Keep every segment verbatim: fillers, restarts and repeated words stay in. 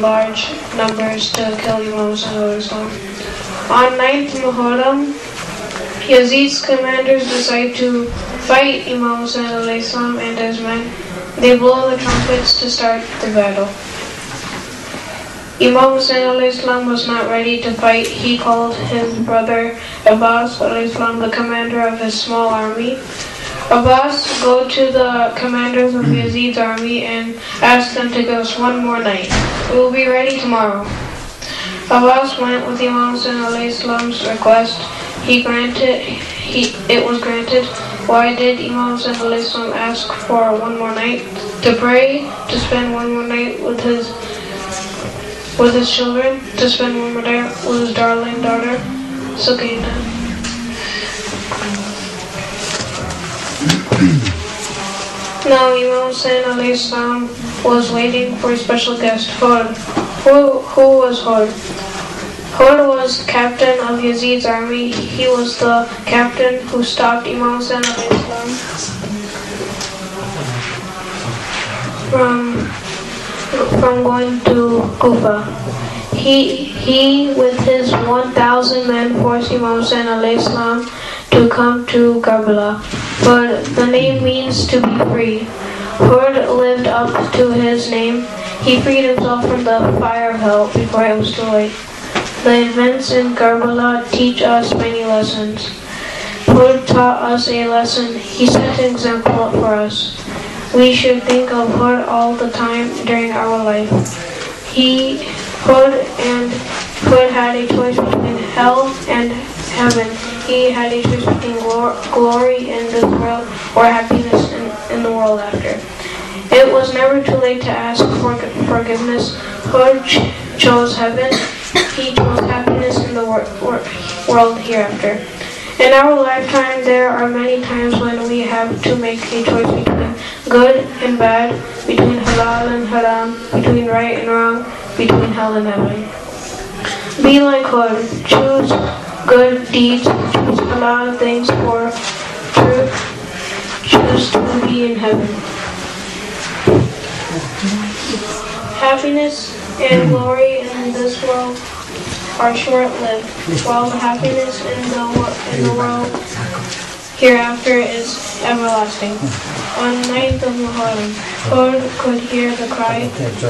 in large numbers to kill Imam Hussein alayhi salam. On ninth Muharram, Yazid's commanders decide to fight Imam Hussein alayhi salam and his men. They blow the trumpets to start the battle. Imam Hussein alayhi salam was not ready to fight. He called his brother Abbas alayhi salam, the commander of his small army. Abbas, go to the commanders of Yazid's army and ask them to give us one more night. We will be ready tomorrow. Abbas went with Imam Hussein alayhi salam's request. He granted, he, it was granted. Why did Imam Hussein alayhi salam ask for one more night? To pray, to spend one more night with his with his children, to spend one more night with his darling daughter, Sukaina. Now Imam Hussein alayhi salam was waiting for a special guest, Hud. Who, who was Hud? Hud was captain of Yazid's army. He was the captain who stopped Imam Hussein alayhi salam from, from going to Kufa. He, he with his one thousand men forced Imam Hussein alayhi salam to come to Karbala. But the name means to be free. Hud lived up to his name. He freed himself from the fire of hell before it was too late. The events in Karbala teach us many lessons. Hud taught us a lesson. He set an example for us. We should think of Hud all the time during our life. He, Hud, and Hud had a choice between hell and heaven. He had a choice between glor- glory in this world or happiness in, in the world after. It was never too late to ask for forgiveness. Hud ch- chose heaven. He chose happiness in the wor- wor- world hereafter. In our lifetime, there are many times when we have to make a choice between good and bad, between halal and haram, between right and wrong, between hell and heaven. Be like Hud. Choose good deeds, choose halal things for truth, choose to be in heaven. Happiness and glory in this world are short-lived, while the happiness in the, in the world hereafter is everlasting. On ninth of Muharram, Hud could hear the cry,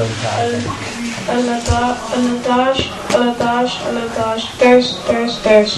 Al-Ladash, Al-Ladash, Al-Ladash, thirst, thirst, thirst.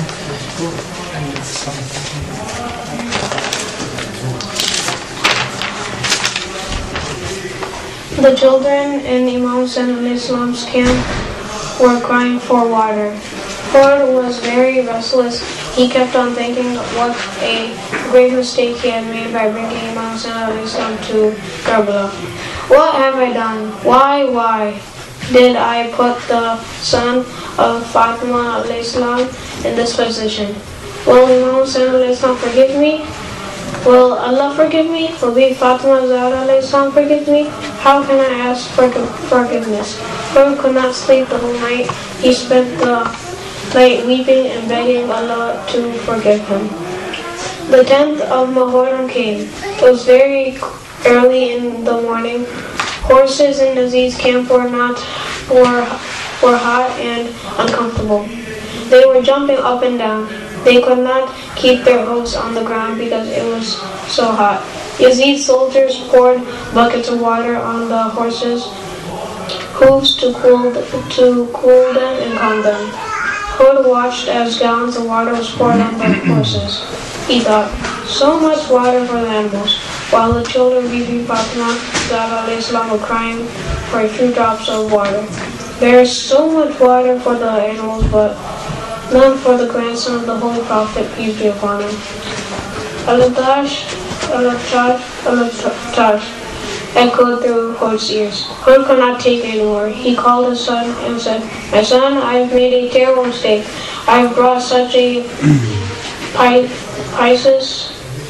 The children in Imam Hussein alayhi salam's camp were crying for water. Hud was very restless. He kept on thinking what a great mistake he had made by bringing Imam Hussein alayhi salam to Karbala. What have I done? Why, why did I put the son of Fatima alayhi salam in this position? Will Imam Hussein alayhi salam forgive me? Will Allah forgive me? Will Bibi Fatima Zahra alayhi salam forgive me? How can I ask for forgiveness? Hud could not sleep the whole night. He spent the night weeping and begging Allah to forgive him. The tenth of Muharram came. It was very early in the morning. Horses in Yazid's camp were not were, were hot and uncomfortable. They were jumping up and down. They could not keep their hooves on the ground because it was so hot. Yazid's soldiers poured buckets of water on the horses' hooves to cool to cool them and calm them. Hud watched as gallons of water was poured on the horses. He thought, so much water for the animals, while the children, Bibi Fatima Zahra alayhi salam, were crying for a few drops of water. There is so much water for the animals, but none for the grandson of the Holy Prophet, peace be upon him. Al-Ladash, Al-Ladash, Al-Ladash echoed through Hud's ears. Hud could not take it anymore. He called his son and said, my son, I have made a terrible mistake. I have brought such a pi- pious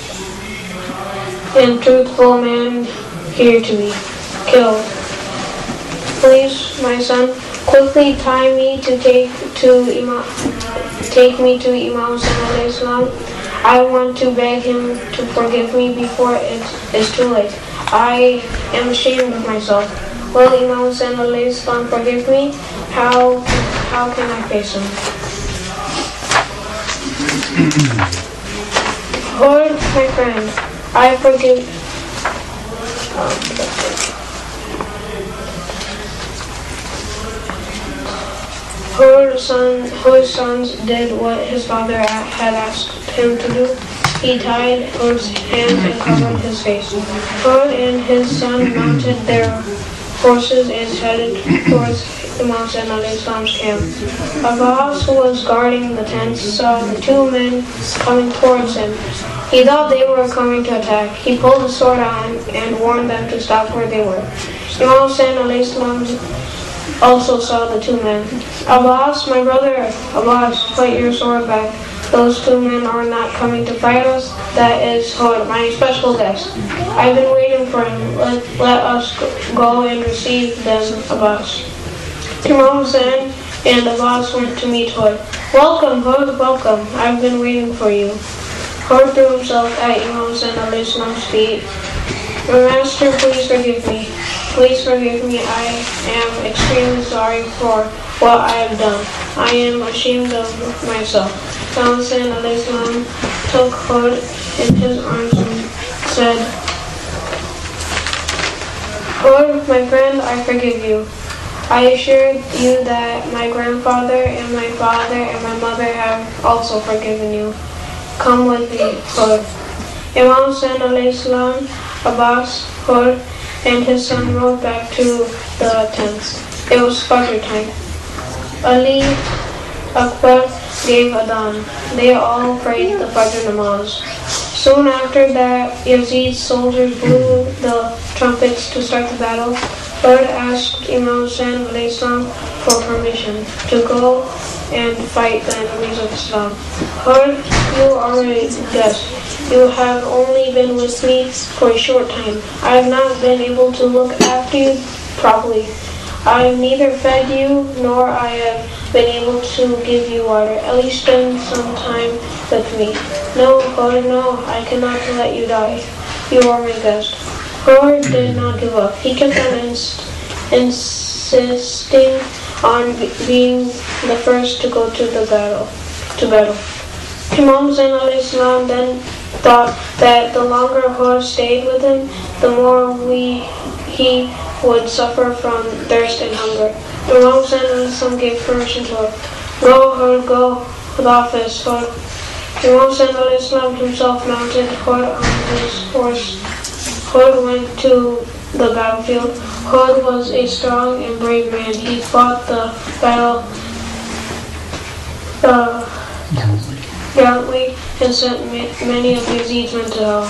and truthful man here to be killed. Please, my son, quickly tie me to take to Imam, take me to Imam Hussein alayhi salam. I want to beg him to forgive me before it is too late. I am ashamed of myself. Will Imam Hussain alayhi salam forgive me? How, how can I face him? Lord, my friend, I forgive. Um, Her son, Hur's sons did what his father had asked him to do. He tied Hur's hands and covered his face. Hur and his son mounted their horses and headed towards Imam Hussain alayhi salam's camp. Abbas, who was guarding the tents, saw the two men coming towards him. He thought they were coming to attack. He pulled his sword out and warned them to stop where they were. Imam Hussain alayhi salam also saw the two men. Abbas, my brother, Abbas, put your sword back. Those two men are not coming to fight us. That is Hud, my special guest. I've been waiting for him. Let, let us go and receive them, Abbas. Imam Hussain and Abbas went to meet Hud. Welcome, Hud, welcome. I've been waiting for you. Hud threw himself at Imam Hussain alayhi salam's feet. My master, please forgive me. Please forgive me. I am extremely sorry for what I have done. I am ashamed of myself. Imam Hussain alayhi salam took Hud in his arms and said, Hud, my friend, I forgive you. I assure you that my grandfather and my father and my mother have also forgiven you. Come with me, Hud. Imam Hussain alayhi salam, Abbas, Hud, and his son rode back to the tents. It was Fajr time. Ali Akbar gave adhan. They all prayed the Fajr namaz. Soon after that, Yazid's soldiers blew the trumpets to start the battle. Hud asked Imam Hussain alayhi salam for permission to go and fight the enemies of Islam. Hud, you are a guest. You have only been with me for a short time. I have not been able to look after you properly. I have neither fed you nor I have been able to give you water. At least spend some time with me. No, Hud, no, I cannot let you die. You are my guest. Hud did not give up. He kept on ins- insisting on be- being the first to go to the battle. To battle. Imam Hussain alayhi salam then thought that the longer Hud stayed with him, the more we he would suffer from thirst and hunger. Imam Hussain alayhi salam gave permission to Hud. Go, Hud, go, with office, Hud. Imam Hussain alayhi salam himself mounted Hud on his horse. Hud went to the battlefield. Hud was a strong and brave man. He fought the battle uh, gallantly and sent ma- many of Yazid's men to hell.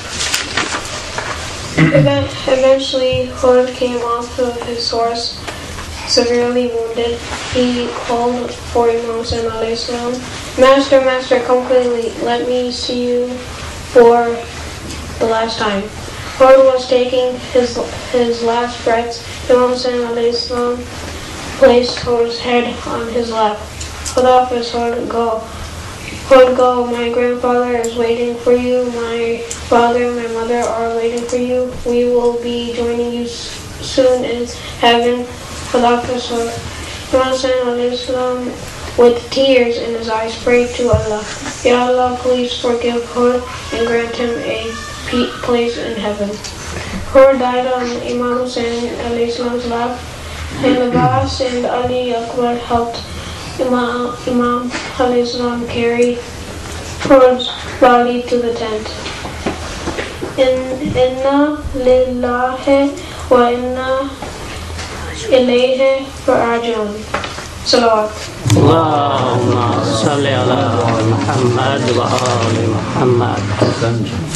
Eventually, Hud came off of his horse, severely wounded. He called for Imam Hussain alayhi salam. Master, master, come quickly. Let me see you for the last time. Hud was taking his his last breaths. Imam Hussain alayhi salam placed Hud's head on his lap. Khudaf is Hud, go. Hud, go. My grandfather is waiting for you. My father and my mother are waiting for you. We will be joining you s- soon in heaven. Khudaf is Hud. Imam Hussain alayhi salam, with tears in his eyes, prayed to Allah. Ya Allah, please forgive Hud and grant him a place in heaven. Hud died on Imam Hussain alayhi salam's lap, and Abbas and Ali Akbar helped Imam, Imam alayhi salam carry Hud's body to the tent. In, inna lillahi wa inna ilayhi raji'un. Salawat. اللهم صل على محمد وآل محمد